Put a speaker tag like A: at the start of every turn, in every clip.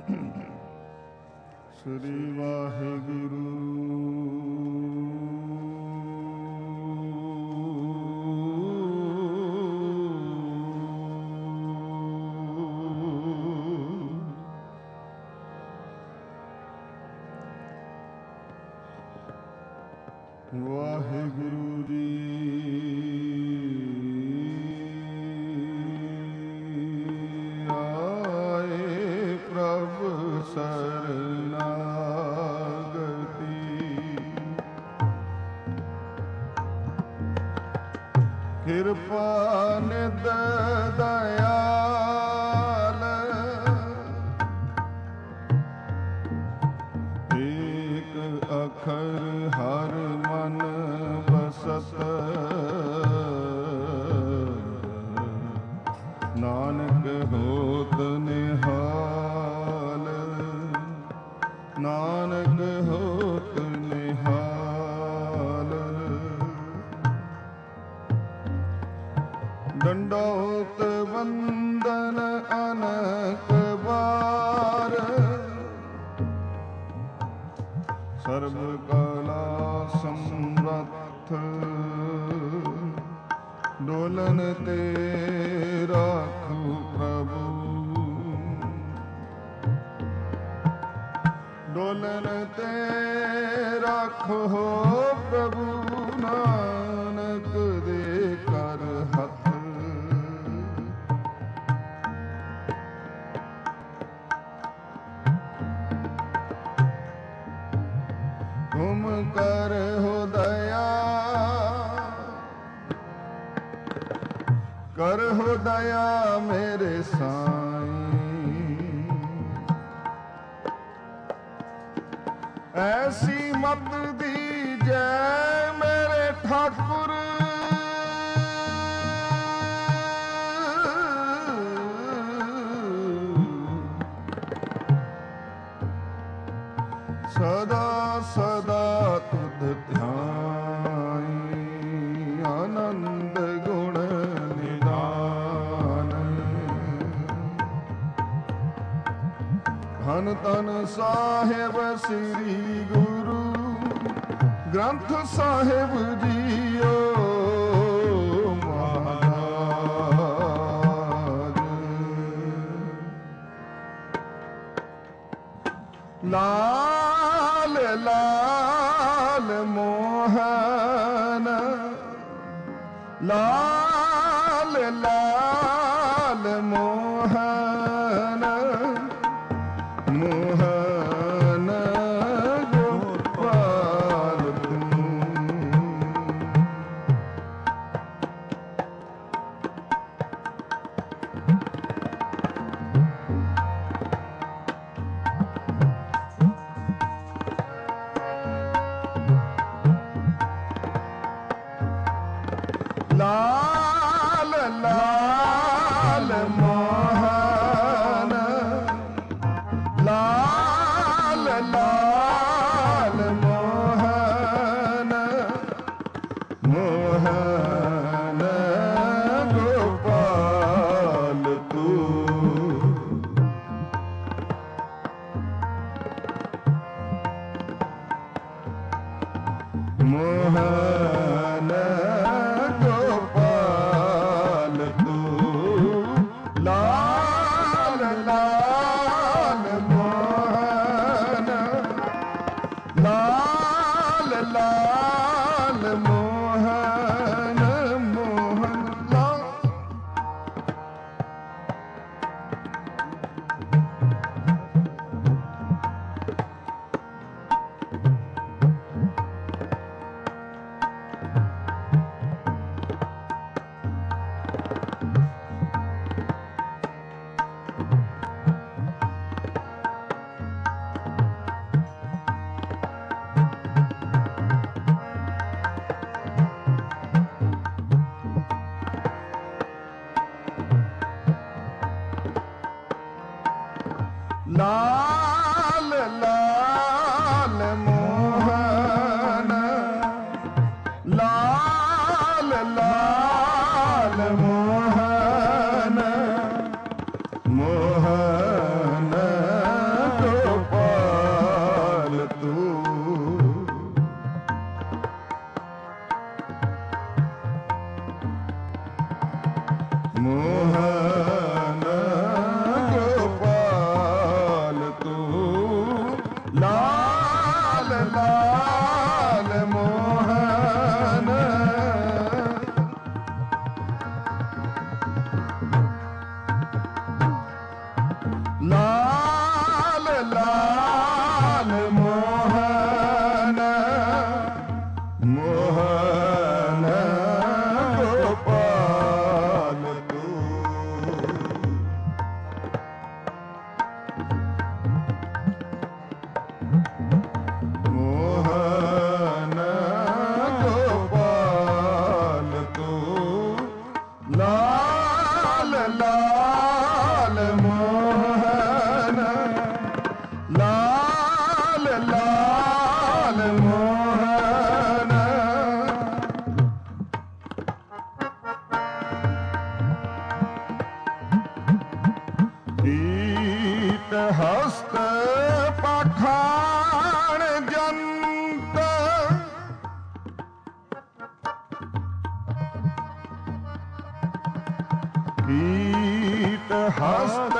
A: श्री वाहिगुरु। वाहिगुरु जी आए प्रभु शरणागति, कृपा निध दयाल, एक अखर हर मन बसत, नानक होत निहाल, नानक होत निहाल। दंडोत वंदन अनक बार, सर्व कला समर्थ, डोलन ते राखो प्रभु, डोलन ते राखो प्रभु, नानक दे कर हथ। तुम कर हो दया, कर हो दया मेरे साईं, ऐसी मत दीजै मेरे ठाकुर, सदा सदा तुध ध्याई, आनंद गुण निधान। धन तन साहिब श्री गुरु ग्रंथ साहिब जीओ महाराज। लाल लाल मोहन, लाल लाल मोहन, मोहन गोपाल तू। लाल लाल मोहन, लाल लाल मोहन, मोहन गोपाल तू। मोहन गोपाल तू, लाल लाल मोहन, लाल लाल मोहन, मोहन लाल। लाल लाल मोहन, लाल लाल मोहन, मोहन मोहन गोपाल तू लाल लाल मोहन लाल लाल मोहन मोहन गोपाल तू मोहन गोपाल तू लाल लाल मोहन लाल लाल मोहन ईट हस्त पखाण जंत ईट हस्त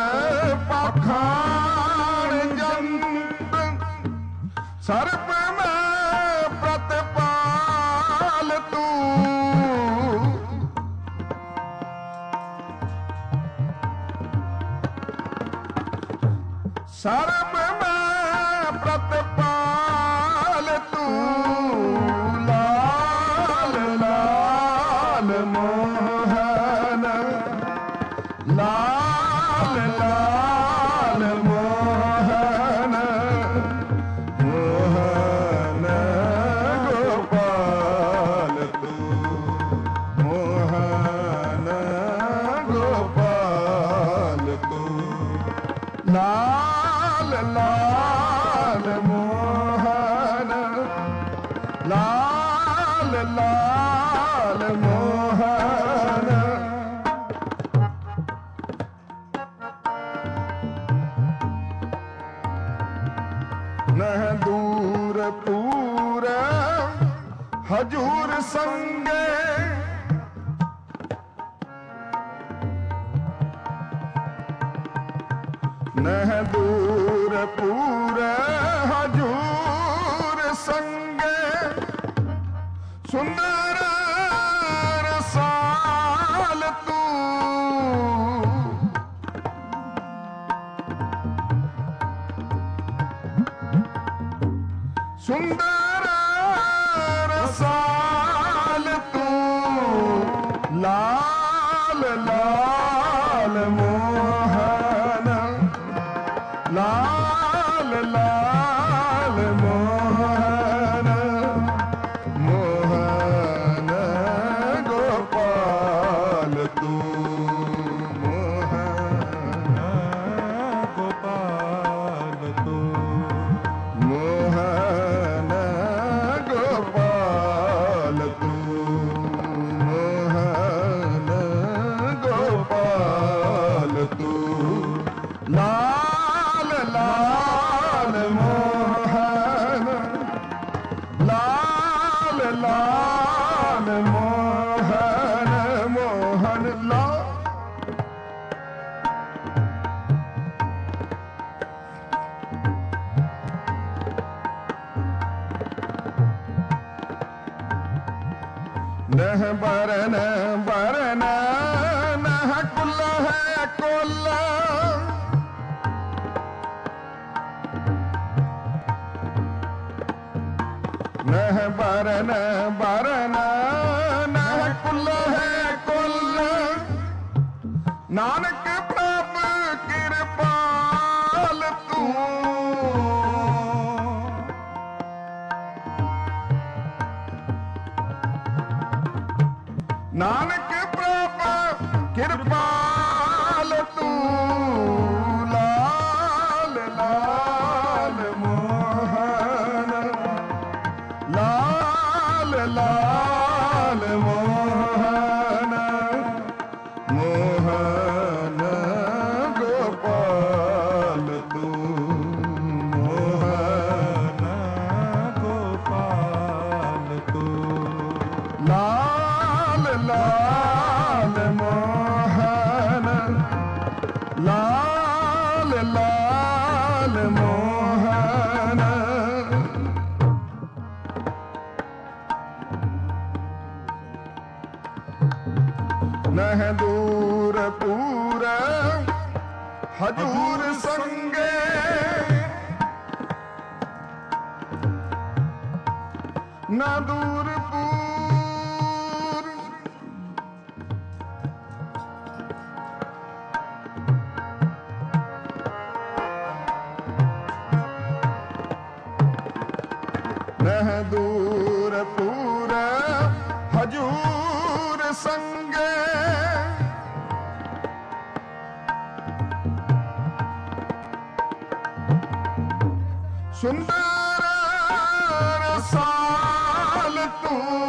A: पखाण जंत सर्प में प्रतिपाल तू सर्प में प्रतिपाल तू लाल लाल मोहन लाल लाल मोहन मोहन गोपाल तू मोहन गोपाल तू लाल लाल मोहन लाल लाल मोहन नह दूर पूर हजूर संगे नह दूर पूर हजूर संगे सुंदर रसाल तू सुंदर रसाल तू लाल लाल मोहन लाल लाल मोहन मोहन गोपाल तू मोहन गोपाल तू मोहन गोपाल तू मोहन गोपाल तू लाल लाल मोहन लाल लाल मोहन मोहन लाल नह बरन बरन नह कुल है कुल नह बरन बरन नह कुल है कुल नानक प्रभु कृपाल तू नानक प्रभु कृपाल तू लाल लाल मोहन लाल लाल मोहन मोहन गोपाल तू मोहन गोपाल तू लाल लाल मोहन ਨਹਿ ਦੂਰ ਪੂਰ ਹਜੂਰ ਸੰਗੇ ਨਾ ਦੂਰ ਪੂਰ ਨਹਿ ਦੂਰ ਪੂਰ ਹਜੂਰ ਸੰਗੇ ਸੁੰਦਰ ਰਸਾਲ ਤੂੰ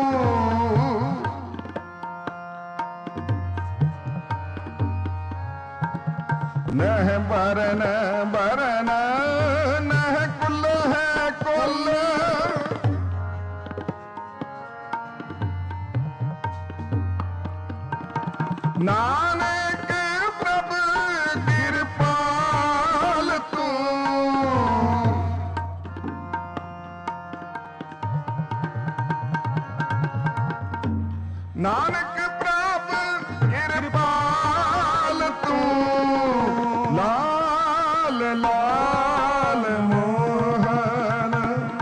A: ਨਹਿ ਬਰਨ ਬਰਨ ਨਹਿ ਕੁਲ ਹੈ ਕੁਲ ਨਾਨਕ ਪ੍ਰਭ ਕਿਰਪਾਲ ਤੂੰ ਨਾਨਕ ਪ੍ਰਭ ਕਿਰਪਾਲ ਤੂੰ ਲਾਲ ਲਾਲ ਮੋਹਨ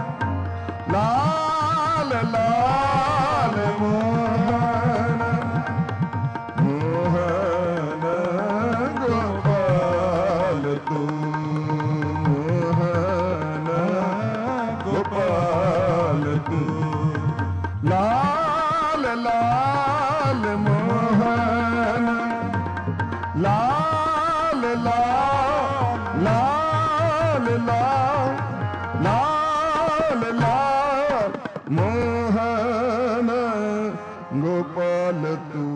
A: ਲਾਲ ਲਾਲ ਮੋਹਨ ਮੋਹਨ ਗੋਪਾਲ ਤੂੰ ਮੋਹਨ ਗੋਪਾਲ ਤੂੰ ਲਾਲ ਲਾਲ ਮੋਹਨ ਲਾਲ ਲਾਲ ਲਾਲ ਲਾਲ ਲਾਲ ਮੋਹਨ ਗੋਪਾਲ ਤੂੰ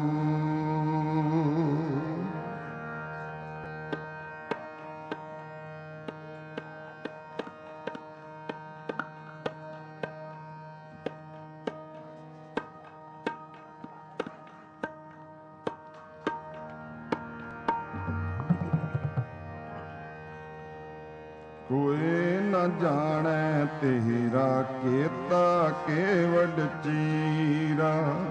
A: ਕੋਇ ਨ ਜਾਣੈ ਤੇਰਾ ਕੀਤਾ ਕੇਵਡ ਚੀਰਾ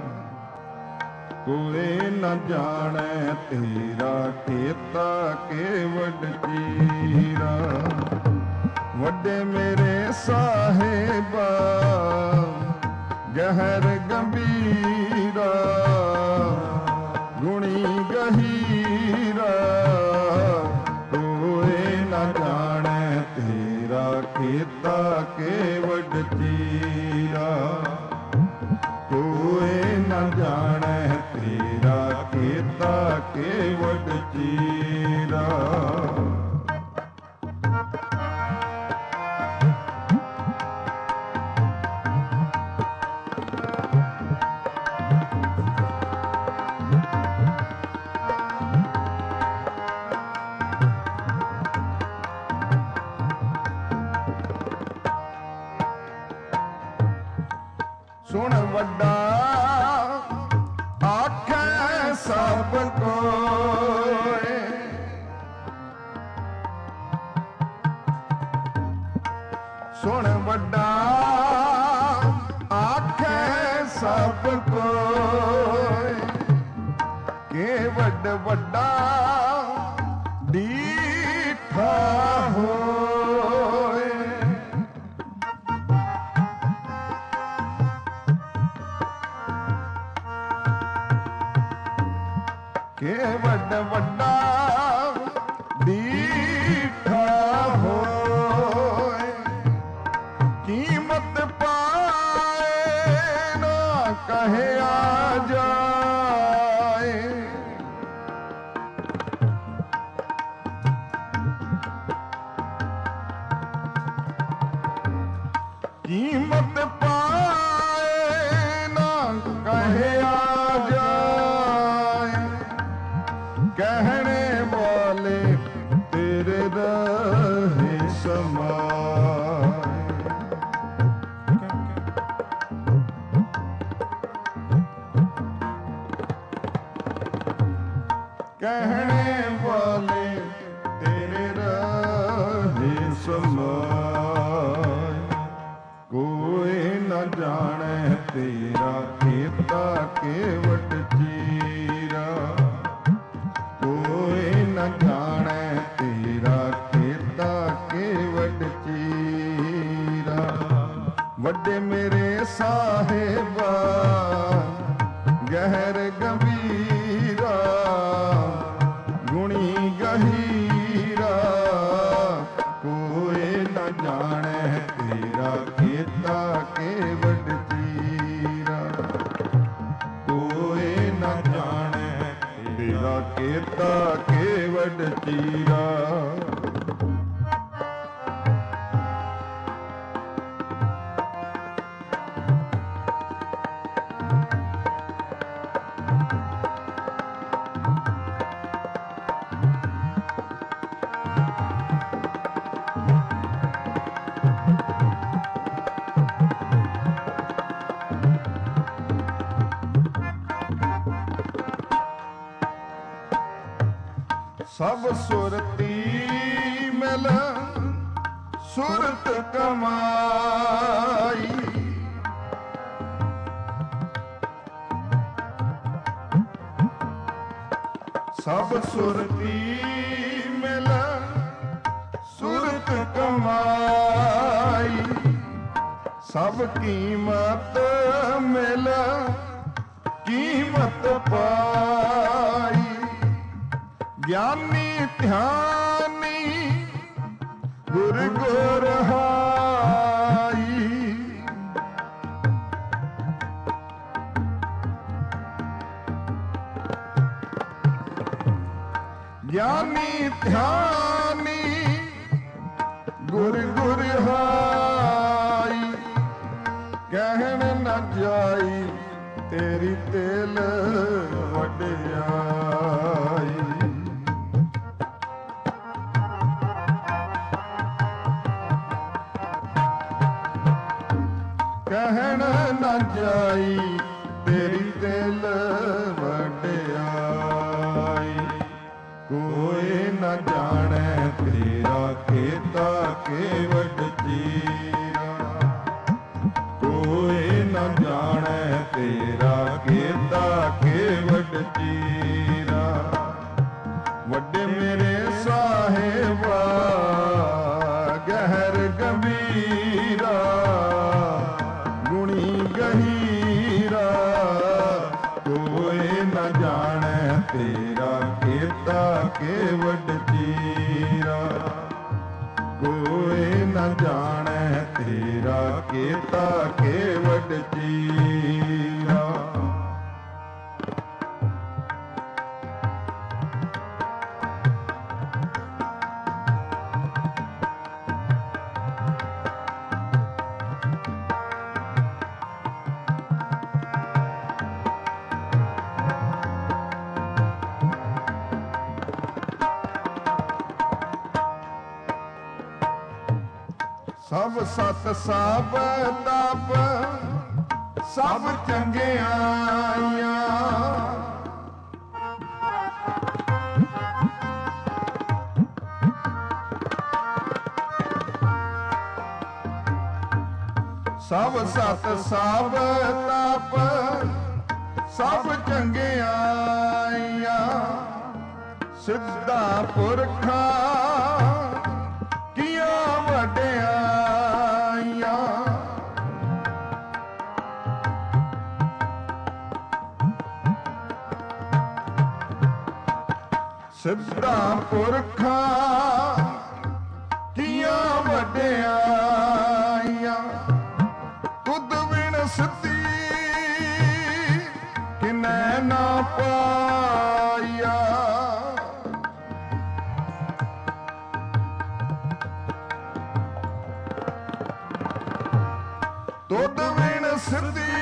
A: ਕੋਇ ਨ ਜਾਣੈ ਤੇਰਾ ਕੀਤਾ ਕੇਵਡ ਚੀਰਾ ਵੱਡੇ ਮੇਰੇ ਸਾਹਿਬਾ ਗਹਿਰ ਗੰਭੀਰਾ ਗੁਣੀ ਗਹੀਰਾ ਕੋਇ ਨ ਜਾਣੈ ਤੇਰਾ ਕੀਤਾ ਕੇਵਡ ਚੀਰਾ ਕੋਇ ਨ ਜਾਣੈ ਤੇਰਾ ਕੀਤਾ ਕੇਵਡ ਚੀਰਾ ਸੁਣ ਵੱਡਾ ਆਖੈ ਸਭ ਕੋਇ ਸੁਣ ਵੱਡਾ ਆਖੈ ਸਭ ਕੋਇ ਕੇਵਡ ਵੱਡਾ ਡੀਠਾ ਹੋਏ ਕੇਵਡ ਵੱਡਾ ਡੀਠਾ ਹੋਏ ਕੀਮਤ ਪਾਏ ਨਾ ਕਹਿਆ ਜਾਏ ਕੀਮਤ ਪਾਏ ਨਾ ਕਹਿਆ ਜਾਏ ਕਹਿਣੇ ਵਾਲੇ ਤੇਰੇ ਰਹੇ ਸਮਾਏ ਕਹਿਣੇ ਵਾਲੇ ਤੇਰੇ ਰਹੇ ਸਮਾਏ ਕੋਈ न जाने तेरा केता केवट जी ਸਾਹਿਬਾ ਗਹਿਰ ਗੰਭੀਰਾ ਗੁਣੀ ਗਹੀਰਾ ਕੋਏ ਨਾ ਜਾਣੈ ਤੇਰਾ ਕੀਤਾ ਕੇਵਡ ਚੀਰਾ ਕੋਏ ਨਾ ਜਾਣੈ ਤੇਰਾ ਕੀਤਾ ਕੇਵਡ ਚੀਰਾ ਸਭ ਸੁਰਤੀ ਮਿਲ ਸੁਰਤ ਕਮਾਈ ਸਭ ਸੁਰਤੀ ਮਿਲ ਸੁਰਤ ਕਮਾਈ ਸਭ ਕੀਮਤ ਮਿਲ ਕੀਮਤ ਪਾਈ ਗਿਆਨੀ ਧਿਆਨੀ ਗੁਰ ਗੁਰ ਹਾਈ ਗਿਆਨੀ ਧਿਆਨੀ ਗੁਰ ਗੁਰ ਹਾਈ ਕਹਿਣ ਨਾ ਜਾਈ ਤੇਰੀ ਤੇਲ ਵਡਿਆਈ ਕਹਿਣ ਨਾ ਜਾਈ ਤੇਰੀ ਦਿਲ ਵਡਿਆਈ ਕੋਈ ਨਾ ਜਾਣੈ ਤੇਰਾ ਕੀਤਾ ਕੇਵਡ ਚੀਰਾ ਕੋਈ ਨਾ ਜਾਣੈ ਤੇਰਾ ਕੀਤਾ ਕੇਵਡ ਚੀਰਾ ਵੱਡੇ ਮੇਰੇ ਸਾਹਿਬਾ ਗਹਿਰ ਗੰਭੀਰਾ ਗੁਣੀ ਗਹੀਰਾ ਕੋਈ ਨਾ ਜਾਣੈ ਤੇਰਾ ਕੀਤਾ ਕੇਵਡ ਚੀਰਾ ਕੋਈ ਨਾ ਜਾਣੈ ਤੇਰਾ ਕੀਤਾ ਕੇਵਡ ਚੀਰਾ ਸਭ ਸਤ ਸਭ ਤਪ ਸਭ ਚੰਗਿਆਈਆਂ ਸਭ ਸਤ ਸਭ ਤਪ ਸਭ ਚੰਗਿਆਈਆਂ ਸਿੱਧਾ ਪੁਰਖਾ ਕੀਆਂ ਵਡਿਆਈਆਂ ਸਿੱਧਾ ਪੁਰਖਾ ਕੀਆਂ ਵਡਿਆਈਆਂ ਤੁਧ ਬਿਨ ਸਿੱਧੀ ਕਿਨੈ ਨਾ ਪਾਇਆ ਤੁਧ ਬਿਨ ਸਿੱਧੀ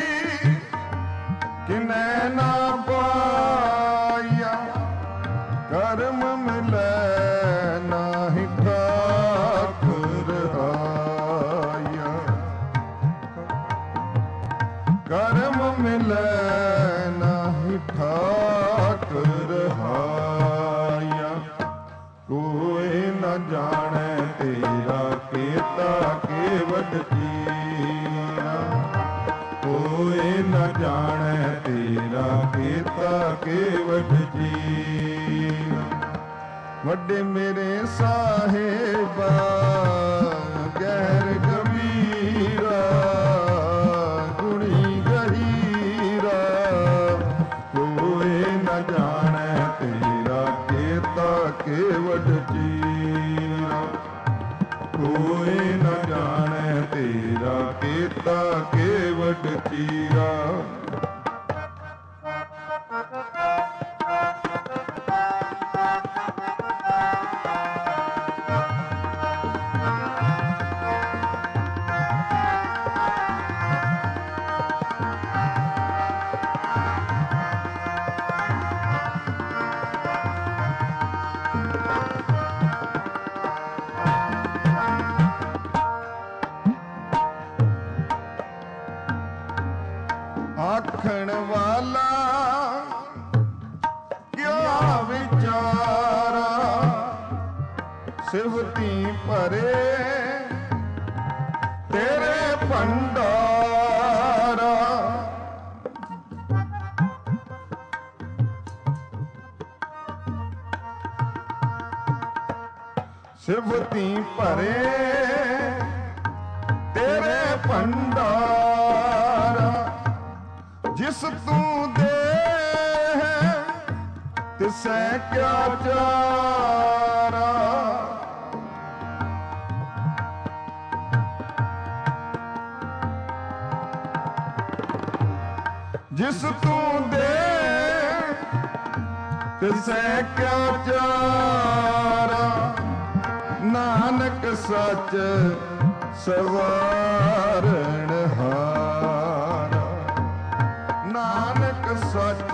A: ਕਿਨੈ ਨਾ ਪਾਇਆ ਕਰਮ ਮਿਲੈ ਨਾਹੀ ਠਾਕੁਰ ਆਇਆ ਕਰਮ ਮਿਲੈ ਨਾਹੀ ਠਾਕੁਰ ਆਇਆ ਕੋਈ ਨਾ ਜਾਣੈ ਤੇਰਾ ਕੀਤਾ ਕੇਵਡ ਚੀਰਾ ਕੋਈ ਨਾ ਜਾਣੈ ਤੇਰਾ ਕੀਤਾ ਕੇਵਡ ਚੀਰਾ ਵੱਡੇ ਮੇਰੇ ਸਾਹਿਬਾ ਗਹਿਰ ਗੰਭੀਰਾ ਚੀਰਾ। ਆਖਣ ਵਾਲਾ ਕਿਆ ਵਿਚਾਰਾ, ਸਿਫਤੀ ਭਰੇ ਤੇਰੇ ਭੰਡਾਰਾ। ਸਿਫਤੀ ਭਰੇ ਤੇਰੇ ਭੰਡਾਰਾ। ਜਿਸ ਤੂੰ ਦੇ ਤਿਸੈ ਕਿਆ ਚਾਰਾ। ਜਿਸ ਤੂੰ ਦੇ ਤਿਸੈ ਕਿਆ ਚਾਰਾ। ਨਾਨਕ ਸੱਚ ਸਵਾਰਨ ਹਾਰਾ। ਨਾਨਕ ਸੱਚ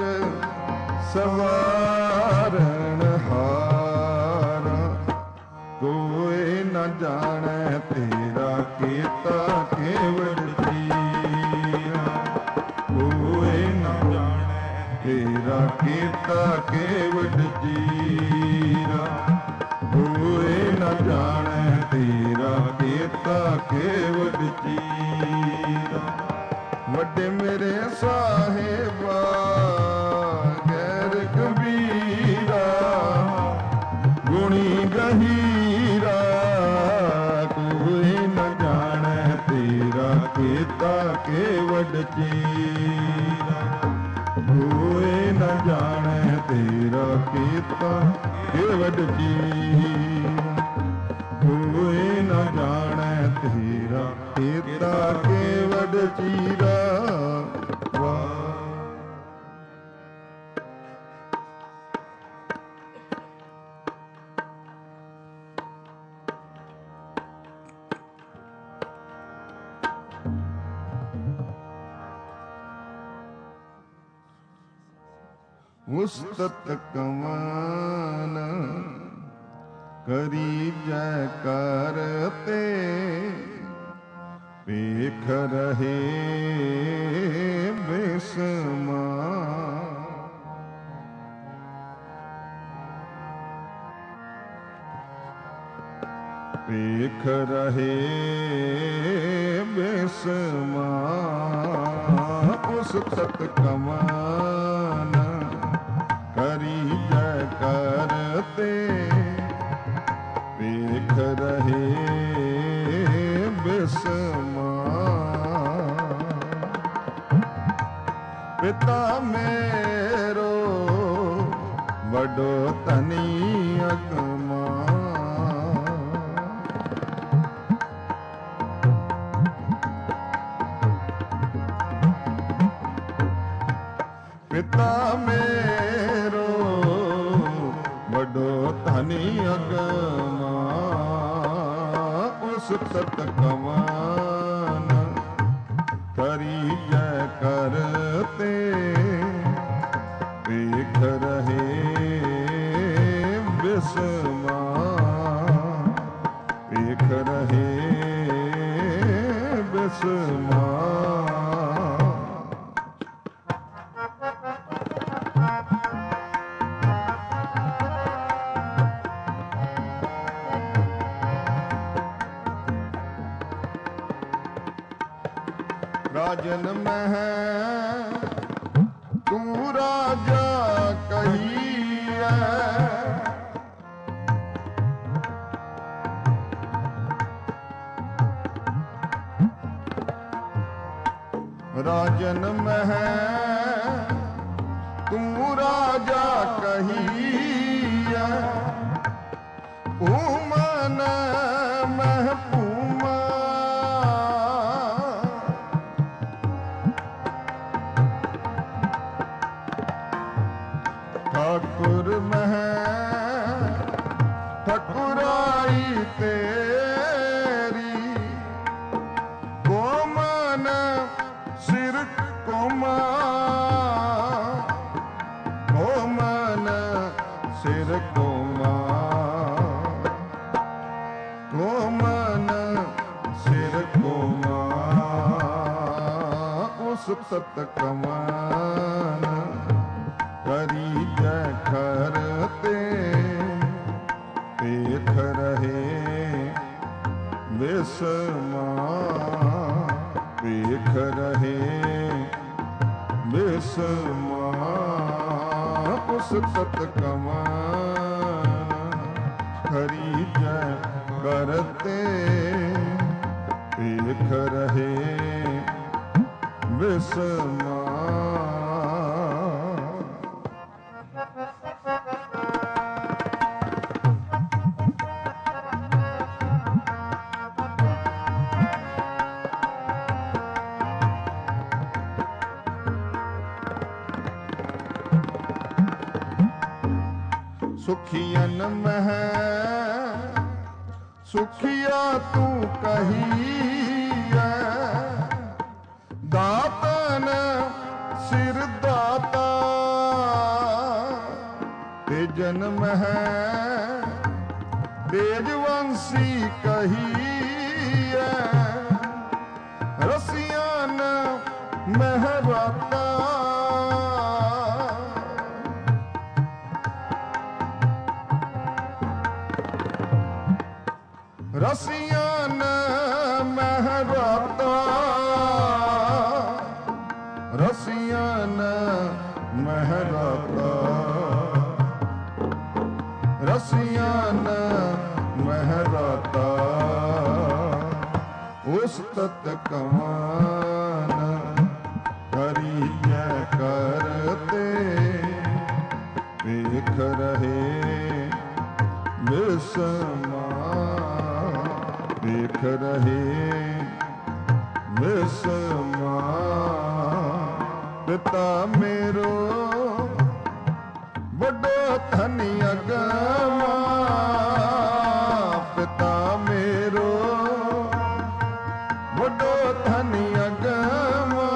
A: ਸਵਾਰਨ ਹਾਰਾ। ਕੋਈ ਨ ਜਾਣੈ ਤੇਰਾ ਕੀਤਾ ਕੇਵਲ ਚੀਰਾ। ਕੋਈ ਨ ਜਾਣੈ ਤੇਰਾ ਕੀਤਾ ਕੇਵਲ ਚੀਰਾ। ਕੋਈ ਨ ਜਾਣੈ ਤੇਰਾ ਕੀਤਾ ਕੇਵਲ ਚੀਰਾ। ਵੱਡੇ ਮੇਰੇ ਸਾਹਿਬਾ ਗੈਰ ਕਬੀਰਾ। ਗੁਣੀ ਗਹੀਰਾ ਕੋਈ ਨ ਜਾਣੈ ਤੇਰਾ ਕੀਤਾ ਕੇਵਲ ਚੀਰਾ। ਕੋਈ ਨ ਜਾਣੈ ਤੇਰਾ ਕੀਤਾ ਕੇਵਲ ਚੀਰਾ। ਕੋਈ ਨ ਜਾਣੈ ਤੇਰਾ ਕੀਤਾ ਕੇਵਲ ਚੀਰਾ। ਉਸਤਤ ਕਮਾਨ ਕਰੀ ਜੈ ਕਰਤੇ। ਵੇਖ ਰਹੇ ਬੇਸਮਾ। ਵੇਖ ਰਹੇ ਬੇਸਮਾ। ਉਸਤਤ ਕਮਾਨ ਕਰੀ ਜੈ ਕਰਤੇ। ਵੇਖ ਰਹੇ ਬਿਸਮਾ। ਪਿਤਾ ਮੇਰੋ ਵਡੋ ਧਨੀ ਅਗਮਾ। ਪਿਤਾ ਮੇਰੋ ਵਡੋ ਧਨੀ ਅਗਮਾ। ਉਸਤਤ ਕਮਾਨ ਕਰੀ ਜੈ ਕਰਤੇ। ਵੇਖ ਰਹੇ ਬਿਸਮਾ। ਵੇਖ ਰਹੇ ਬਿਸਮਾ। ਰਾਜਨ ਮਹਿ ਤੂੰ ਰਾਜਾ ਕਹੀਐ। ਰਾਜਨ ਮਹਿ ਤੂੰ ਰਾਜਾ ਕਹੀਐ। ਭੂਮਨ ਮਹਿ ਭੂਮਾ। ठाकुर मह ठकुराई तेरी, कोमन सिर कोमा, कोमन सिर कोमा, कोमन सिर कोमा, उस तत कमान करी जय खरते, देख रहे विस्मा, देख रहे विस्मा, उस तत कमान खरी जय करते, देख रहे विस्मा। सुखियन मह सुखिया तू कहिए, दातन सिर दाता तेजन मह तेजवंशी कहिए, रसियन महराता रसियन महराता, रसियन महराता, रसियन महराता, उस तत कमान करी जय करते, देख रहे विस्मा, देख रहे विस्मा। पिता मेरो बड़ो धनी अगमा, पिता मेरो बड़ो धनी अगमा,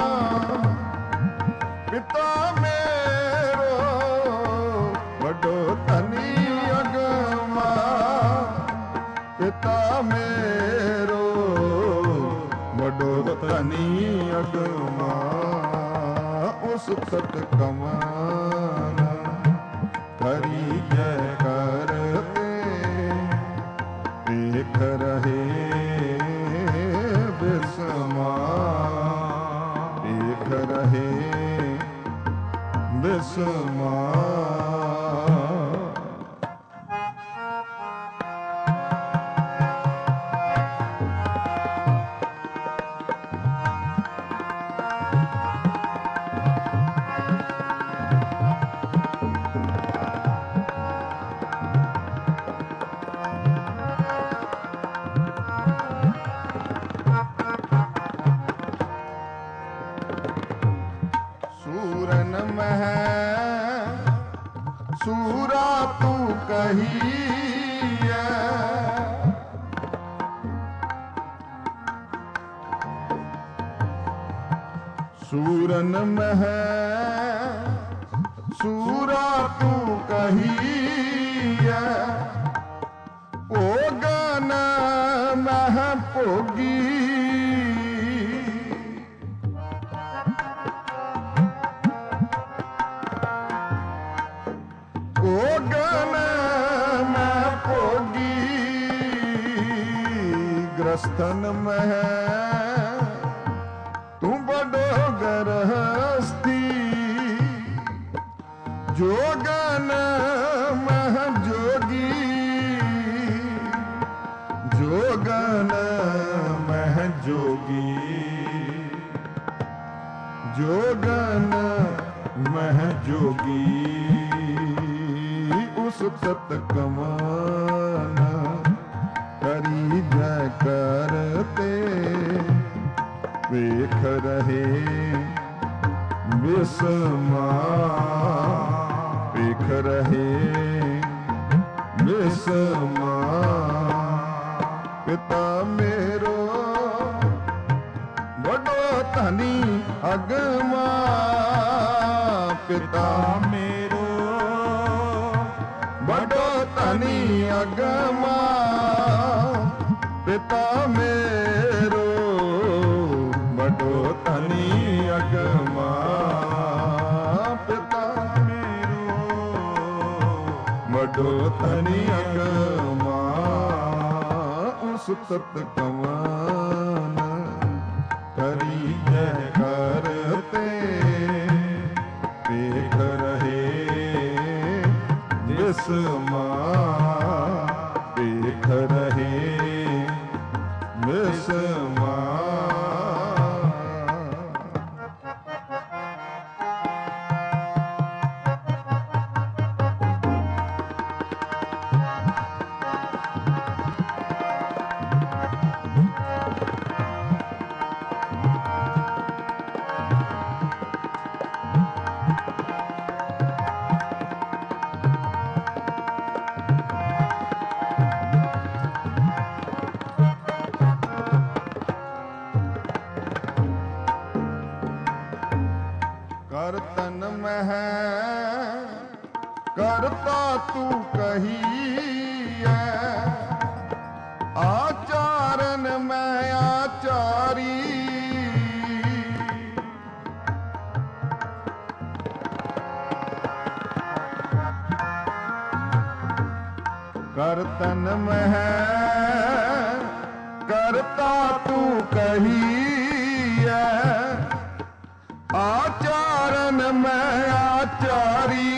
A: पिता मेरो बड़ो धनी अगमा, पिता मेरो बड़ो धनी अगमा, उस सत कमान हरि जय करते, देख रहे विस्मा, देख रहे विस्मा। सूरन मह सूरा तू कहिए, सूरन मह सूरा तू कहिए, ओगन मह भोगी, ओगन में भोगी, ग्रस्तन में तू बड़ो गृहस्थी, जोगन में जोगी, जोगन में जोगी, जोगन में जोगी, उस सत कमान करी जय करते, देख रहे विस्मा, देख रहे ਬਿਸਮਾ ਪਿਤਾ ਮੇਰੋ ਵੱਡੋ ਧਨੀ ਅਗਮਾ ਪਿਤਾ
B: ਮੇਰੋ
A: ਵੱਡੋ ਧਨੀ ਅਗਮਾ ਪਿਤਾ ਮੇਰੋ ਵੱਡੋ ਧਨੀ ਅਗਮਾ ਪਿਤਾ
B: ਮੇਰੋ
A: ਵੱਡੋ ਧਨੀ ਅਗਮਾ ਉਸ ਤਤ ਕਮਾਨ ਕਰੀ ਜੈ ਕਰਤੇ ਦੇਖ ਰਹੇ ਬਿਸਮਾ ਦੇਖ ਰਹੇ ਬਿਸਮਾ ਕਰਤਨ ਮਹਿ ਕਰਤਾ ਤੂੰ ਕਹੀਐ ਆਚਾਰਨ ਮੈਂ ਆਚਾਰੀ ਕਰਤਨ ਮਹਿ ਕਰਤਾ ਤੂੰ ਕਹੀਐ ਆਚਾਰਨ ਮੈਂ ਆਚਾਰੀ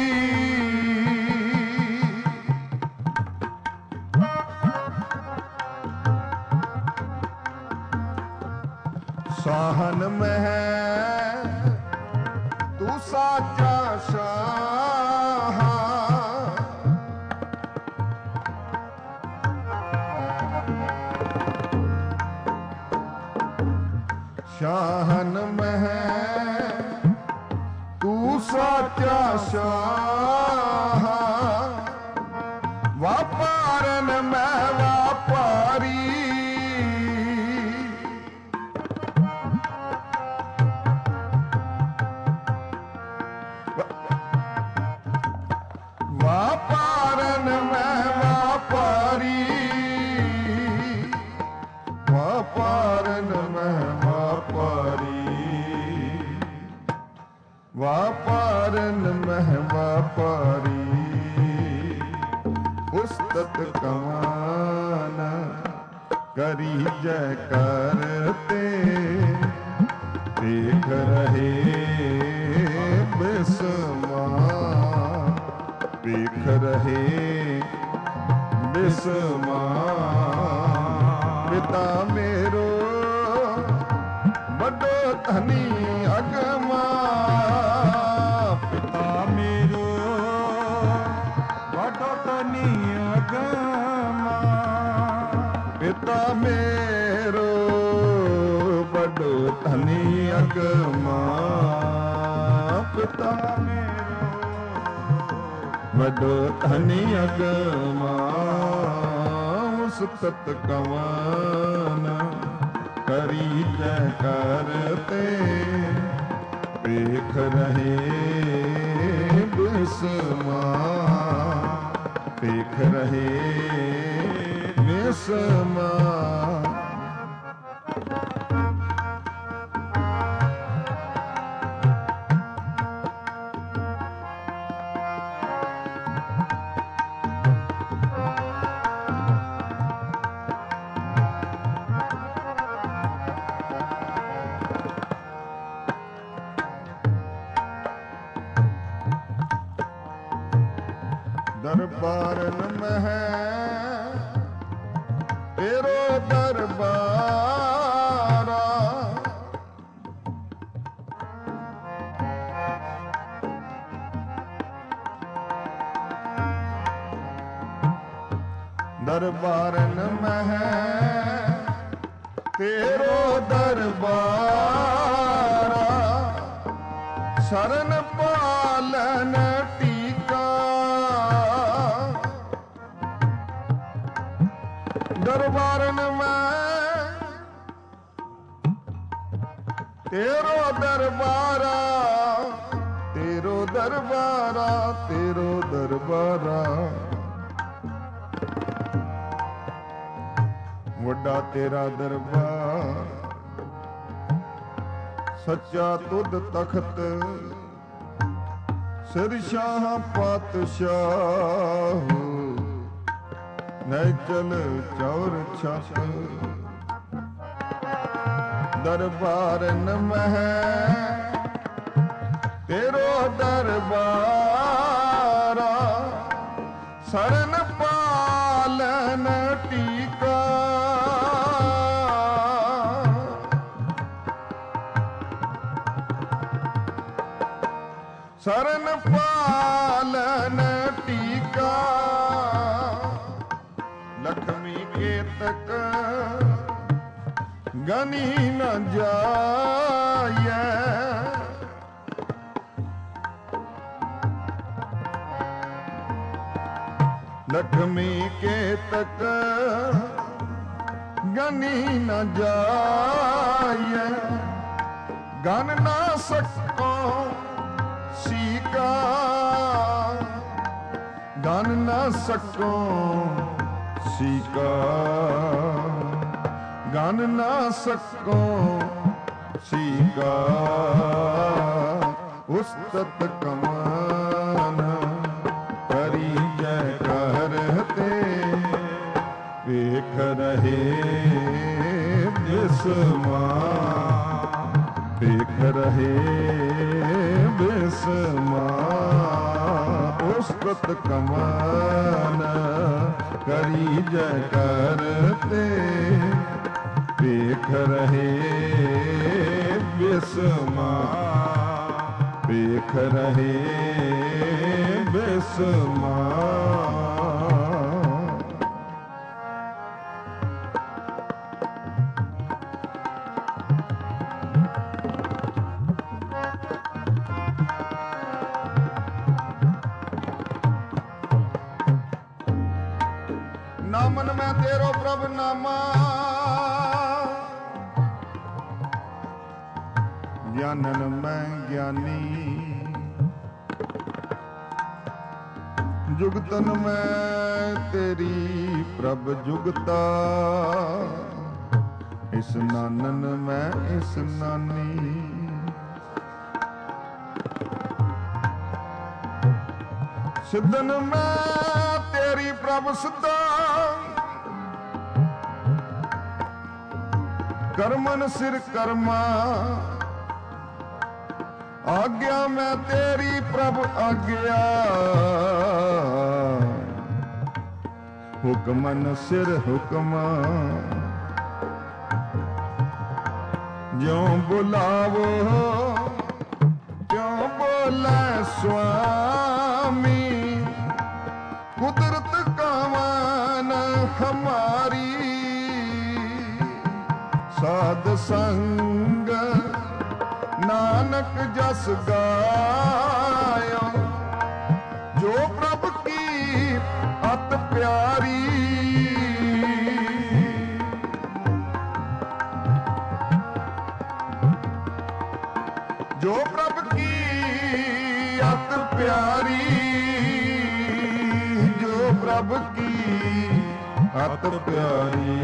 A: ਸਾਹਨ ਮਹਿ ਤੂੰ ਸਾਚਾ ਸ਼ਾਹ ਸ਼ਾਹਨ ਮਹਿ ਤੂੰ ਸਾਚਾ ਸ਼ਾਹ ਵਾਪਾਰਨ ਮੈਂ ਵਾਪਾਰੀ ਵਾਪਾਰਨ ਮੈਂ ਵਾਪਾਰੀ ਵਾਪਾਰਨ ਮੈਂ ਵਾਪਾਰੀ ਵਾਪਾਰਨ ਮੈਂ ਵਾਪਾਰੀ ਉਸਤਤ ਕਮਾਨ ਕਰੀ ਜੈ ਕਰਤੇ ਦੇਖ ਰਹੇ ਬਿਸਮਾ ਦੇਖ ਰਹੇ ਬਿਸਮਾ ਪਿਤਾ ਮੇਰੋ ਵੱਡੋ ਧਨੀ ਅਗਮਾ
B: ਪਿਤਾ ਮੇਰੋ ਵੱਡੋ ਧਨੀ ਅਗਮਾ
A: ਪਿਤਾ ਮੇਰੋ ਵੱਡੋ ਧਨੀ ਅਗਮਾ ਪਿਤਾ
B: ਮੇਰੋ
A: ਵੱਡੋ ਧਨੀ ਅਗਮਾ ਉਸ ਤਤ ਕਵਾਨ ਕਰੀ ਜੈ ਕਰਤੇ ਵੇਖ ਰਹੇ ਬਿਸਮਾ ਵੇਖ ਰਹੇ ਬਿਸਮਾ ਦਰਬਾਰਨ ਮਹਿ ਤੇਰੋ ਦਰਬਾਰਾ ਦਰਬਾਰਨ ਮਹਿ ਤੇਰੋ ਦਰਬਾਰਾ ਸ਼ਰਨ ਪਾਲਨ ਟੀਕਾ तेरो दरबारा तेरो दरबारा तेरो दरबारा ਵੱਡਾ ਤੇਰਾ ਦਰਬਾਰ ਸੱਚਾ ਤੁਧ ਤਖਤ ਸਿਰ ਸ਼ਾਹ ਪਾਤਸ਼ਾਹ ਨੈਚਲ ਚੌਰ ਛੱਤ ਦਰਬਾਰ ਨਮਹਿ ਤੇਰੋ ਦਰਬਾਰਾ ਸਰਨ ਪਾਲਨ ਟੀਕਾ ਸਰਨ ਪਾਲਨ ਟੀਕਾ ਲਖਮੀ ਕੇਤਕ ਗਨੀ ਨ ਜਾਇ ਲਖਮੀ ਕੇਤਕ ਗਨੀ ਨ ਜਾਇ ਗਨ ਨਾ ਸਕੋ ਸੀਕਾ ਗਨ ਨਾ ਸਕੋ ਸੀਕਾ ਗਨ ਨਾ ਸਕੋ ਸੀਕਾ ਉਸਤਤ ਕਮਾਨ ਕਰੀ ਜੈ ਕਰਤੇ ਵੇਖ ਰਹੇ ਬਿਸਮਾ ਵੇਖ ਰਹੇ ਬਿਸਮਾ ਉਸਤਤ ਕਮਾਨ ਕਰੀ ਜੈ ਕਰਤੇ ਵੇਖ ਰਹੇ ਬਿਸਮਾ ਵੇਖ ਰਹੇ ਬਿਸਮਾ ਨਾਮਨ ਮੈਂ ਤੇਰੋ ਪ੍ਰਭ ਨਾਮਾ ਗਿਆਨਨ ਮੈਂ ਗਿਆਨੀ ਜੁਗਤਨ ਮੈਂ ਤੇਰੀ ਪ੍ਰਭ ਜੁਗਤਾ ਇਸ ਨਾਨਨ ਮੈਂ ਇਸ ਨਾਨੀ ਸਿੱਧਨ ਮੈਂ ਤੇਰੀ ਪ੍ਰਭ ਸਿੱਧਾ ਕਰਮਨ ਸਿਰ ਕਰਮਾ ਆਗਿਆ ਮੈਂ ਤੇਰੀ ਪ੍ਰਭ ਆਗਿਆ ਹੁਕਮਨ ਸਿਰ ਹੁਕਮਾ ਜਿਉ ਬੁਲਾਵੋ ਤਿਉ ਬੋਲੇ ਸੁਆਮੀ ਕੁਦਰਤ ਕਾਵਨ ਹਮਾਰੀ ਸਾਧ ਸੰਗ ਨਾਨਕ ਜਸ ਗਾਇਓ ਜੋ ਪ੍ਰਭ ਕੀ ਅਤ ਪਿਆਰੀ ਜੋ ਪ੍ਰਭ ਕੀ ਅਤ ਪਿਆਰੀ ਜੋ ਪ੍ਰਭ ਕੀ ਅਤ ਪਿਆਰੀ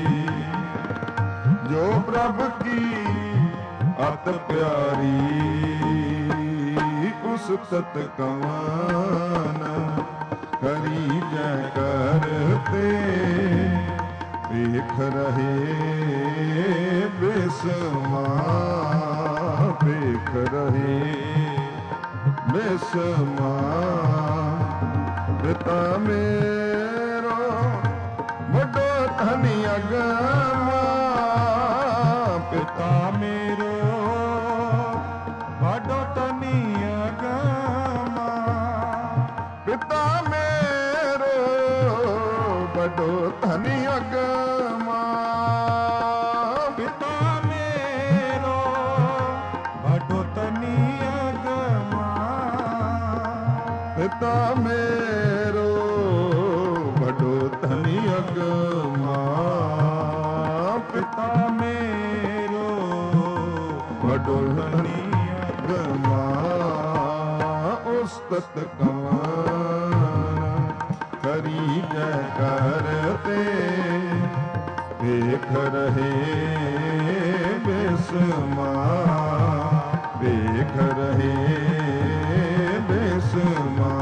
A: ਜੋ ਪ੍ਰਭ ਕੀ ਅਤ ਪਿਆਰੀ ਉਸ ਤਤ ਕਵਾਨ ਕਰੀ ਜੈ ਕਰਤੇ ਵੇਖ ਰਹੇ ਬਿਸਮਾ ਵੇਖ ਰਹੇ ਬਿਸਮਾ ਪਿਤਾ ਮੇਰੋ ਵੱਡੋ ਧਨੀ ਅਗਮਾ ਪਿਤਾ ਮੇਰੋ ਵੱਡੋ ਧਨੀ ਅਗਮਾ ਪਿਤਾ ਮੇਰੋ ਵੱਡੋ ਧਨੀ ਅਗਮਾ ਪਿਤਾ ਮੇਰੋ ਵੱਡੋ ਧਨੀ ਅਗਮਾ ਪਿਤਾ ਮੇਰੋ ਵੱਡੋ ਧਨੀ ਅਗਮਾ ਪਿਤਾ ਮੇਰੋ ਵੱਡੋ बेसमा उस्तत कवन करी जय करते देख रहे बेसमा देख रहे बेसमा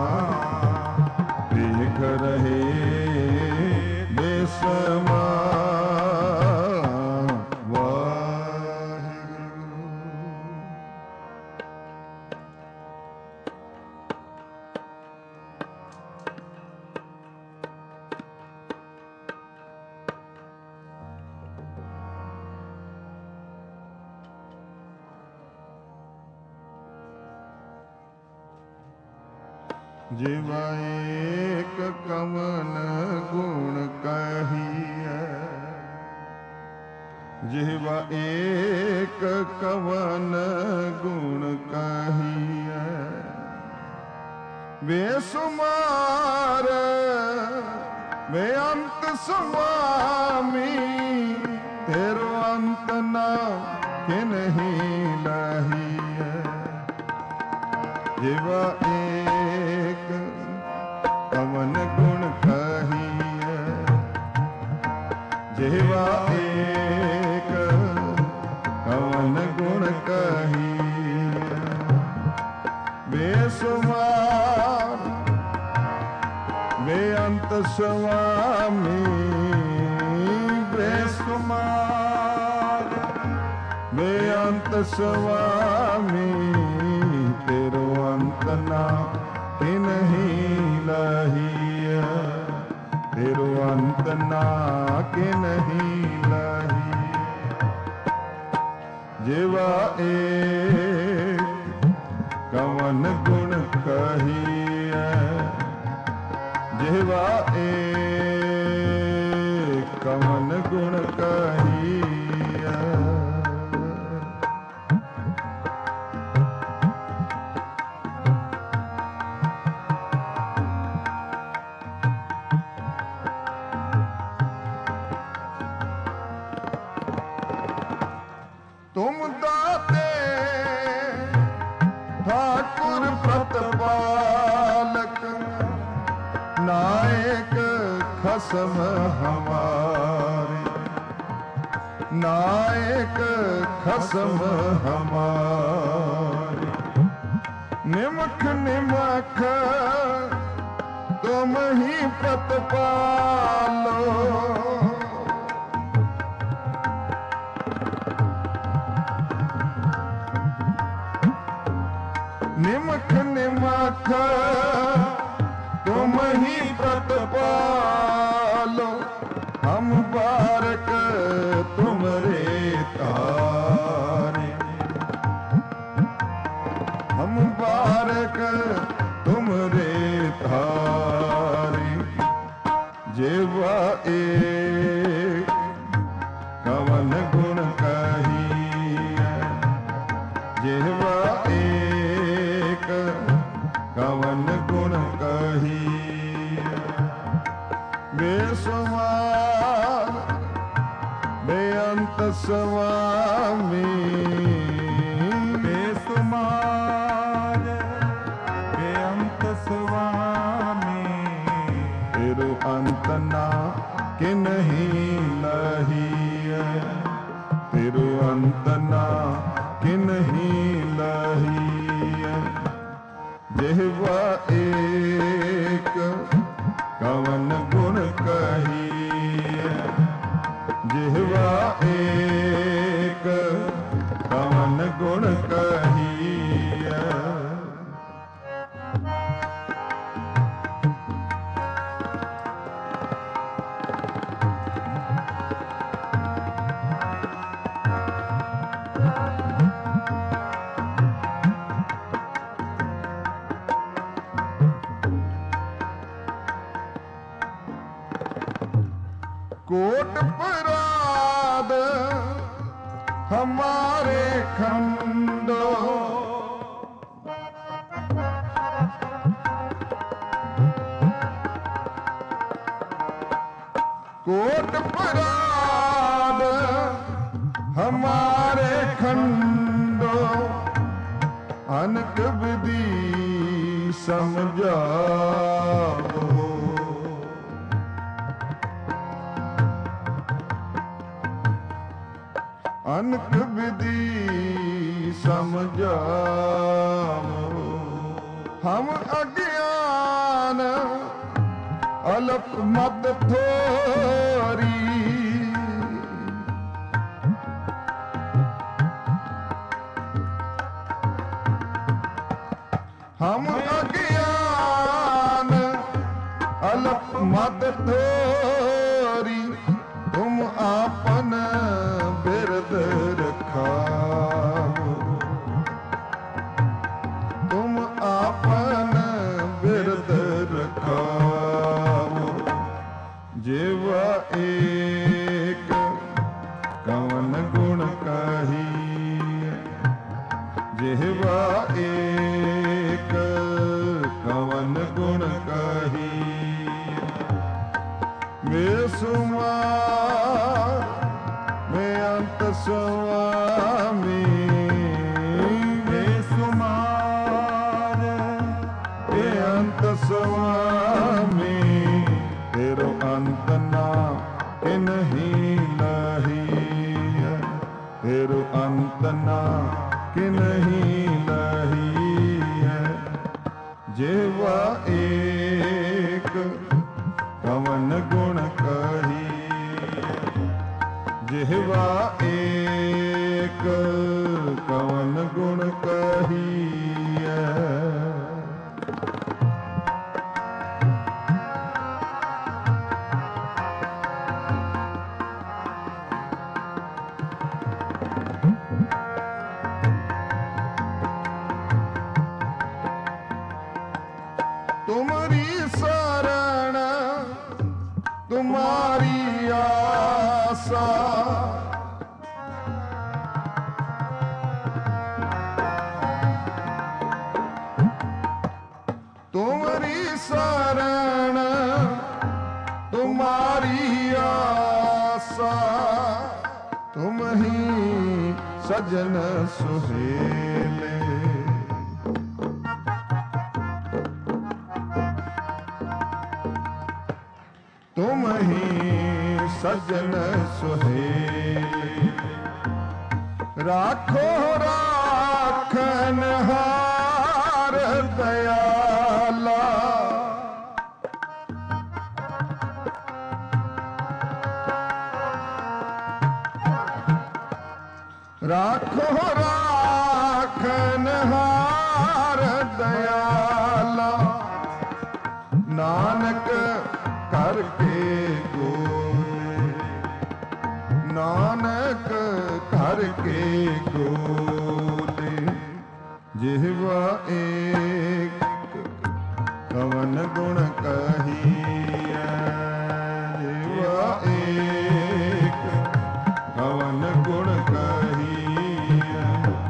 A: देख रहे बेसमा जिवा एक कवन गुण कहिए जिवा एक कवन गुण कहिए बेसुमार वे अंत स्वामी तेरो अंत न कि नहीं लहिए जिवा एक कवन गुण कहिए जिवा एक कवन गुण कहिए बेसुमार बेअंत स्वामी बेसुमार बेअंत स्वामी तेरो अंत ना कि नहीं लहिए तेरो अंत ना कि नहीं लहिए जिवा एक कवन गुण कहिए जिवा एक कवन गुण कहिए तुम दाते ठाकुर प्रतिपालक नायक खसम हमारे नायक खसम हमारे निमख निमख तुम ही प्रतिपालो निमख निमख तुम ही प्रतिपालो हम बारक तुमरे तारे हम बारक तुमरे तारे जेवा एक कवन गुण कहिए जेवा एक कवन गुण कहिए बेसुमार बेअंत स्वामी
B: बेसुमार बेअंत स्वामी
A: तेरो अंत ना कि नहीं लहिए तेरो अंत ना कि नहीं लहिए जिह्वा एक कवन गुण कहिए जिह्वा एक कवन गुण कहिए कोट पराद हमारे खंडो कोट पराद हमारे खंडो ਅਨਕ ਵਿਧੀ ਸਮਝਾਵੋ। ਅਨਕ ਵਿਧੀ ਸਮਝਾਵੋ। ਹਮ ਅਗਿਆਨ ਅਲਪ ਮਤ ਥੋਰੀ। ਹਮ ਅਗਿਆਨ ਅਲਪ ਮਤ ਥੋਰੀ। ਤੁਮ ਆਪਨ ਬਿਰਦ ਰਖਾਵੋ। ਤੁਮ ਆਪਨ ਬਿਰਦ ਰਖਾਵੋ। ਜਿਵਾ ਏਕ ਕਵਨ ਗੁਣ ਕਹੀ। ਜਿਵਾ ਏਕ ਕਵਨ ਗੁਣ ਕਹੀ। ਬੇਸੁਮਾਰ ਬੇਅੰਤ ਸੁਆਮੀ।
B: ਬੇਸੁਮਾਰ
A: ਬੇਅੰਤ ਸੁਆਮੀ। ਤੇਰੋ ਅੰਤ ਨਾ ਕਿਨਹੀ ਲਹੀ। ਤੇਰੋ ਅੰਤ ਨਾ ਕਿਨਹੀ ਲਹੀ। ਜਿਵਾ ਏਕ ਕਵਨ ਗੁਣ ਕਹੀ। ਜਿਵਾ ਏਕ ਕਵਨ ਗੁਣ ਕਹੀਐ। ਤੁਮਰੀ ਸਰਣ ਤੁਮਾਰੀ ਆਸਾ। ਤੁਮਰੀ ਸਰਣ ਤੁਮਾਰੀ ਆਸਾ। ਤੁਮ ਹੀ ਸਜਨ ਸੁਹੇਲੇ। ਤੁਮ ਹੀ ਸਜਨ ਸੁਹੇਲੇ। ਰਾਖੋ ਰਾਖਨਹਾਰ ਦਇਆਲਾ। ਰਾਖੋ ਰਾਖਨਹਾਰ ਦਇਆਲਾ। ਨਾਨਕ ਕਰਕੇ ਗੋਰੇ। ਨਾਨਕ ਕਰਕੇ ਗੋਲੇ। ਜਿਹਵਾ ਏਕ ਕਵਨ ਗੁਣ ਕਹੀਐ। ਜਿਹਵਾ ਏਕ ਕਵਨ ਗੁਣ ਕਹੀਐ।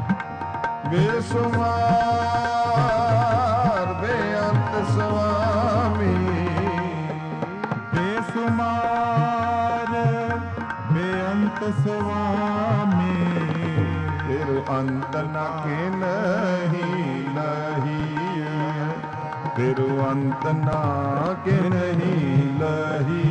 A: ਬੇਸੁਮਾਰ ਬੇਅੰਤ ਸੁਆਮੀ।
B: ਬੇਸੁਮਾਰ ਬੇਅੰਤ ਸੁਆਮੀ।
A: ਤੇਰੋ ਅੰਤ ਨਾ ਕਿਨਹੀ ਲਹੀ। ਤੇਰੋ ਅੰਤ ਨਾ ਕਿਨਹੀ ਲਹੀ।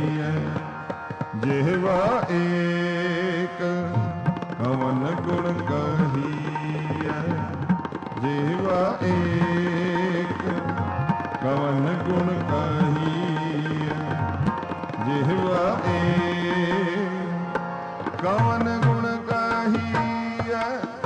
A: ਜਿਹਵਾ ਏਕ ਕਵਨ ਗੁਣ ਕਹੀਐ। ਜਿਹਵਾ ਏਕ ਕਵਨ ਗੁਣ ਕਹੀਐ। ਜਿਹਵਾ ਏਕ ਕਵਨ ਗੁਣ ਕਹੀਐ।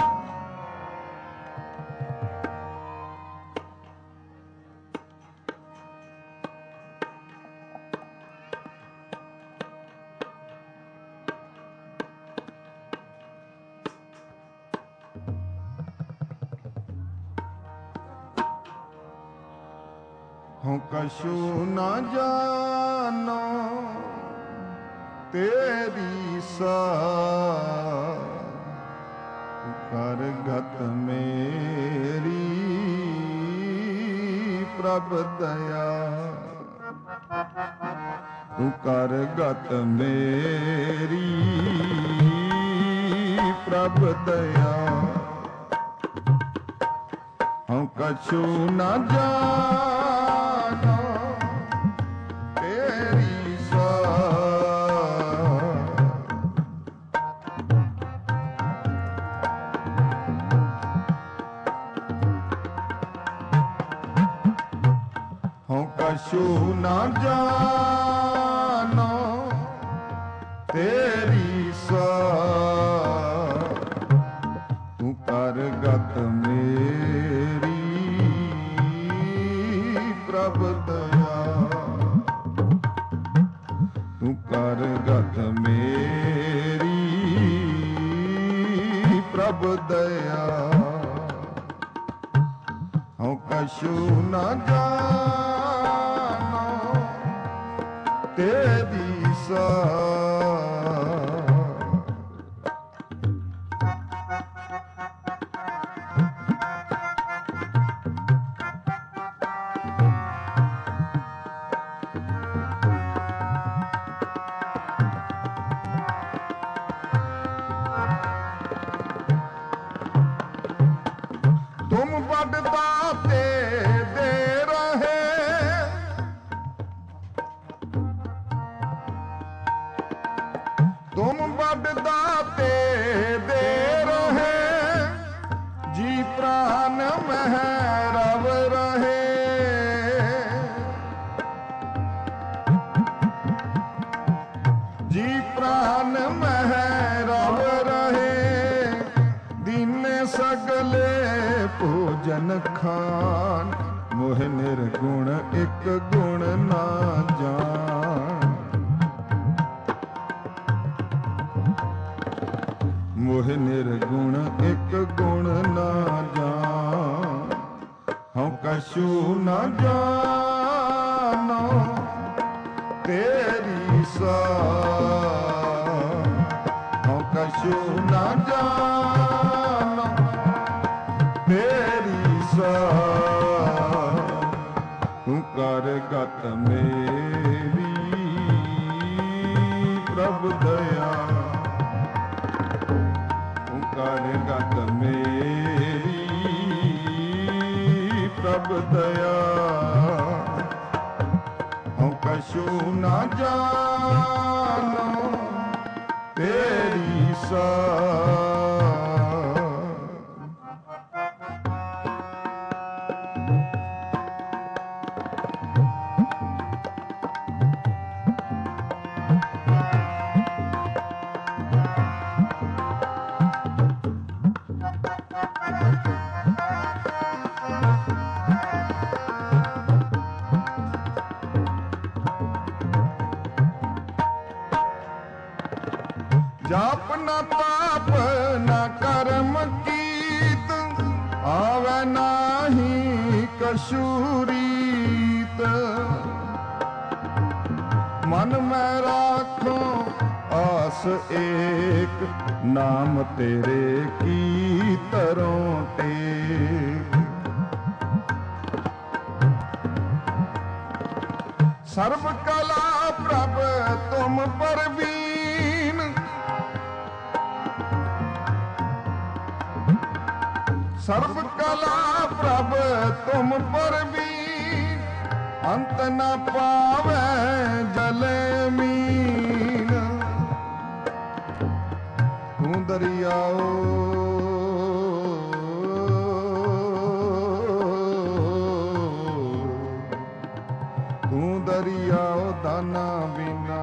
A: ਹਉ ਕਛੂ ਨ ਜਾਨੋ ਤੇਰੀ ਸਾਰ। ਕਰਗਤ ਮੇਰੀ ਪ੍ਰਭ ਦਇਆ। ਤੂੰ ਕਰਗਤ ਮੇਰੀ ਪ੍ਰਭ ਦਇਆ। ਹਉ ਕਛੂ ਨਾ ਜਾਣਾ ਤੇਰੀ ਹਉ ਕਛੂ ਨਾ ਜਾਣਾ ਤੇਰੀ ਤੂੰ ਕਰ ਗਤ ਮੇਰੀ ਪ੍ਰਭ ਦਇਆ ਤੂੰ ਕਰ ਗਤ ਮੇਰੀ ਪ੍ਰਭ ਦਇਆ ਹਉ ਕਛੂ ਨਾ ਜਾਣਾ ਤੇਰੀ ਤੁਮ ਵੱਡ ਦਾਤੇ ਦੇ ਰਹੇ ਤੁਮ ਵੱਡ ਦਾਤੇ ਦੇ ਰਹੇ ਜੀ ਪ੍ਰਾਨ ਮਹਿ ਰਵ ਰਹੇ ਜੀ ਪ੍ਰਾਨ ਮਹਿ ਰਵ ਰਹੇ ਦੀਨੇ ਸਗਲੇ ਭੋਜਨ ਖਾਨ ਮੋਹ ਨਿਰਗੁਣ ਇੱਕ ਗੁਣ ਨਾ ਜਾਣ ਮੋਹ ਨਿਰਗੁਣ ਇੱਕ ਗੁਣ ਨਾ ਜਾਣ ਹਉ ਕਛੂ ਨਾ ਜਾਣਾ ਤੇਰੀ ਹਉ ਕਛੂ ਨਾ ਜਾਣਾ ਤੇਰੀ ਤੂੰ ਕਰ ਗਤ ਮੇਰੀ ਪ੍ਰਭ ਦਇਆ ਤੂੰ ਕਰ ਗਤ ਮੇਰੀ ਪ੍ਰਭ ਦਇਆ ਹਉ ਕਛੂ ਨਾ ਜਾਣਾ ਤੇਰੀ ਜਾਪ ਨਾ ਪਾਪ ਨਾ ਕਰਮ ਕੀਤ ਆਵੈ ਨਾਹੀ ਕਛੂ ਰੀਤ ਮਨ ਮੈਂ ਰਾਖੋ ਆਸ ਏਕ ਨਾਮ ਤੇਰੇ ਕੀ ਤਰੋਂ ਟੇਕ ਸਰਬ ਕਲਾ ਪ੍ਰਭ ਤੁਮ ਪਰਵੀਨ ਸਰਬ ਕਲਾ ਪ੍ਰਭ ਤੁਮ ਪਰਵੀਨ ਅੰਤ ਨ ਪਾਵੈ ਜਲੇ ਮੀਨ ਤੂੰ ਦਰਿਆਓ ਤੂੰ ਦਰਿਆਓ ਦਾਨਾ ਬਿਨਾ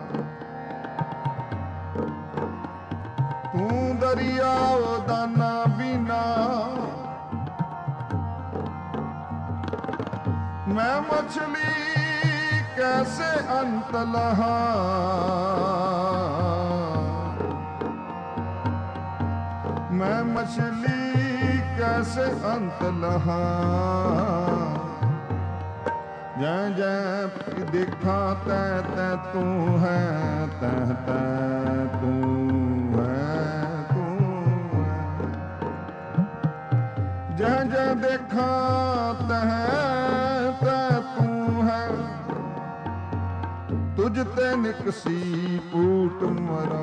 A: ਤੂੰ ਦਰਿਆਓ ਦਾਨਾ ਬਿਨਾ मैं मछली कैसे अंत लहा मैं मछली कैसे अंत लहा जै जै देखा तै तै तू है तह तै तू जै जै देखा तह तुझ ते निकसी पूट मरा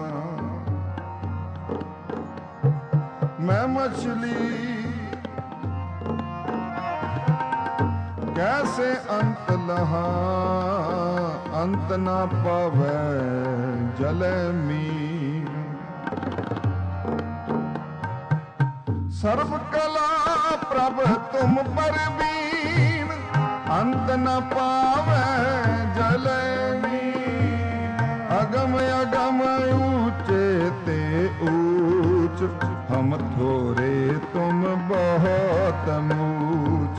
A: मैं मछली कैसे अंत लहा अंत ना पावै जल मीन। सर्व कला प्रभ तुम परवीन अंत न पावै जल मीन। अगम अगम ऊंचे ते ऊंच हम थोरे तुम बहुत ऊंच।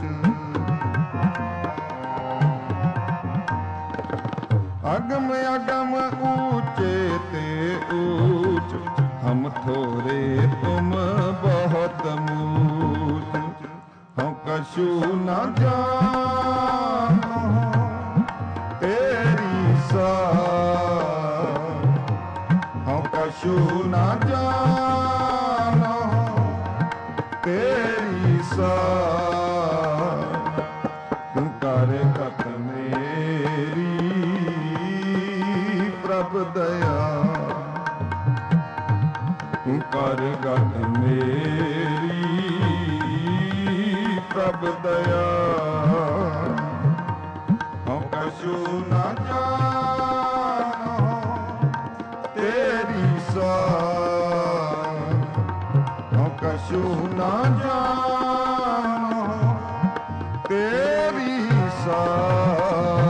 A: अगम अगम ऊंचे ते ऊंच हम थोरे तुम बहुत ऊंच। हम कछु न जानो तेरी सार। हम कछु न जानो तेरी सार। तुम कर कत मेरी प्रभ दया। तुम कर गत मेरी प्रभ दया। हम कछु न जानो तेरी सार। हम कछु न जानो तेरी सार।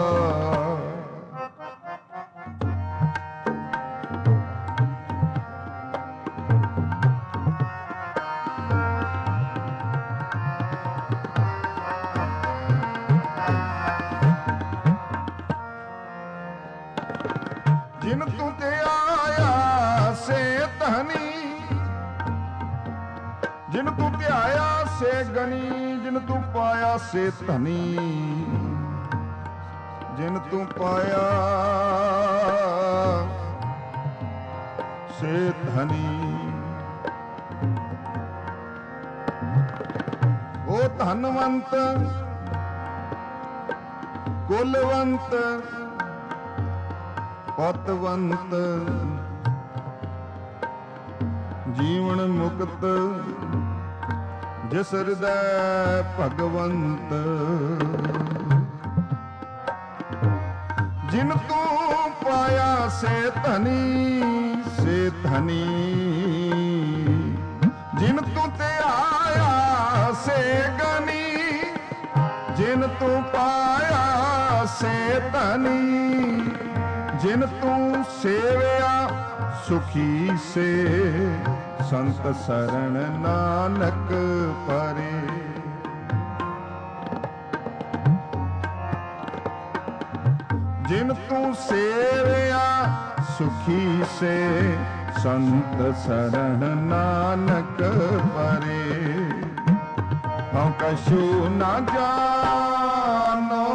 A: जिन तू ते आया से धनी। जिन तू ते आया से गनी जिन तू पाया से धनी। जिन तू पाया से धनी। ओ धनवंत कुलवंत पतवंत जीवन मुक्त जिस हृदय भगवंत। जिन तू पाया से धनी से धनी। जिन तू ते आया से गनी जिन तू पाया से धनी। जिन तू सेवया सुखी से संत शरण नानक परे। जिन तू सेवया सुखी से संत शरण नानक परे। हम कछु न जानो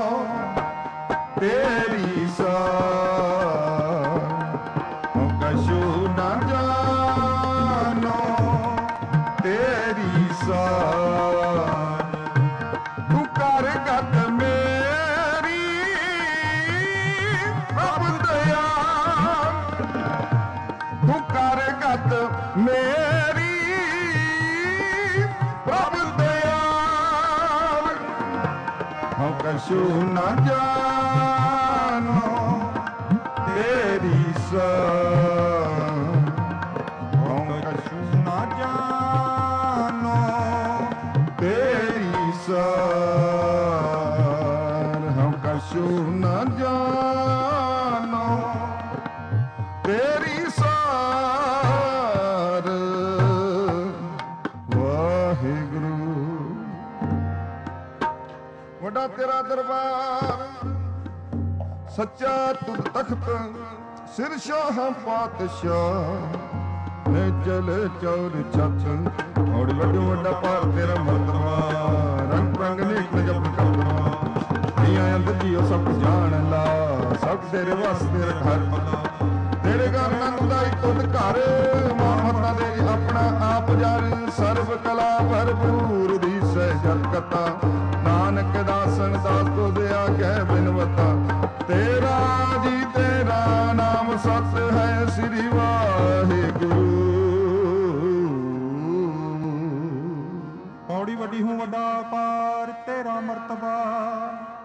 A: तेरी सार। हम कछु न जानो तेरी सार। तू कर गत मेरी प्रभ दया। तू कर गत मेरी प्रभ दया। हम कछु न जानो तेरी सार। हम कछु न जानो तेरी सार। हम कछु न जानो तेरी सार। वाहिगुरु वड्डा तेरा दरबार सच्चा तुद तख्त सिर शाह पातशाह। ने चले चौर छत और वड्डू वड्डा पार तेरा मर्तबा। रंग रंग नेक जब कदमा दिया अंदर जियो सब जान ला। सब तेरे वास तेरे घर तेरे घर नंदाई तुद घर। मोहम्मदा दे अपना आप जार सर्व कला भरपूर दी सहजत कथा। नानक दासन दास तो दया कह बिनवता। तेरा जी तेरा नाम सत है श्री वाहिगुरु।
B: पौड़ी वड्डी हूँ वड्डा पार तेरा मर्तबा।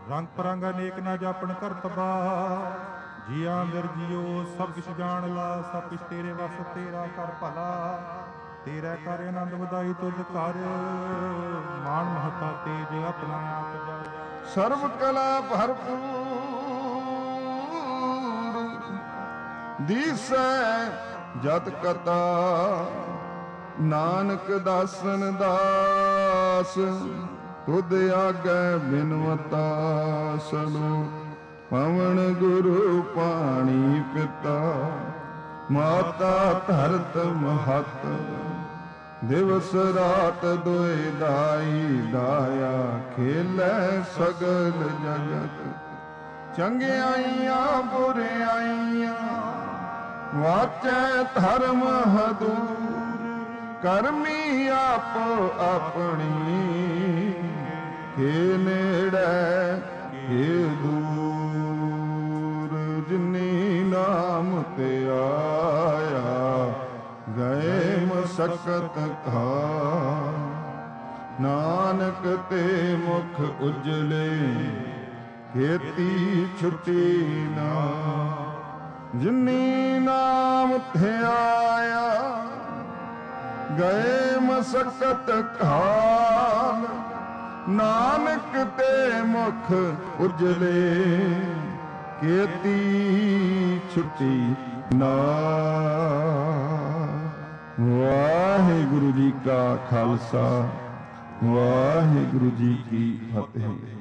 B: ਰੰਗ ਪਰੰਗ ਅਨੇਕ ਨਾ ਜਾਪਣ ਕਰਤਬਾ, ਜੀਆਂ ਅੰਦਰ ਜੀਓ ਸਭ ਕਿਛ ਜਾਣ ਲਾ, ਸਭ ਕਿਛ ਤੇਰੇ ਵਸ ਤੇਰਾ ਕਰ ਭਲਾ, ਤੇਰਾ ਕਰ ਆਨੰਦ ਵਧਾਈ ਤੁਧ ਕਰ, ਮਾਨ ਮਹਤਾ ਤੇਜ ਆਪਣਾ ਆਪ ਜਾ।
A: ਸਰਬ ਕਲਾ ਭਰਪੂਰ ਦੀਸੈ ਜਤ ਕਤਾ, ਨਾਨਕ ਦਾਸਨ ਦਾਸ ਤੁਧ ਆਗੈ ਬਿਨਵਤਾ, ਸਲੋਕ ਪਵਨ ਗੁਰੂ ਪਾਣੀ ਪਿਤਾ, ਮਾਤਾ ਧਰਤ ਮਹਤ, ਦਿਵਸ ਰਾਤ ਦੁਇ ਦਾਈ ਦਾਇਆ, ਖੇਲੈ ਸਗਲ ਜਗਤ, ਚੰਗਿਆਈਆਂ ਬੁਰਿਆਈਆਂ, ਵਾਚੈ ਧਰਮ ਹਦੂਰ, ਕਰਮੀ ਆਪੋ ਆਪਣੀ, ਕੇ ਨੇੜੇ ਕੇ ਦੂਰ, ਜਿਨੀ ਨਾਮ ਤੇ ਆਇਆ, ਗਏ ਮਸਕਤ ਖਾ, ਨਾਨਕ ਤੇ ਮੁਖ ਉਜਲੇ, ਖੇਤੀ ਛੁੱਟੀ ਨਾ, ਜਿਨੀ ਨਾਮ ਤੇ ਆਇਆ, ਗਏ ਮਸਕਤ ਖਾਲ, ਨਾਨਕ ਤੇ ਮੁਖ ਉਜਲੇ, ਖੇਤੀ ਛੁੱਟੀ ਨਾ। ਵਾਹਿਗੁਰੂ ਜੀ ਕਾ ਖਾਲਸਾ, ਵਾਹਿਗੁਰੂ ਜੀ ਕੀ ਫਤਿਹ।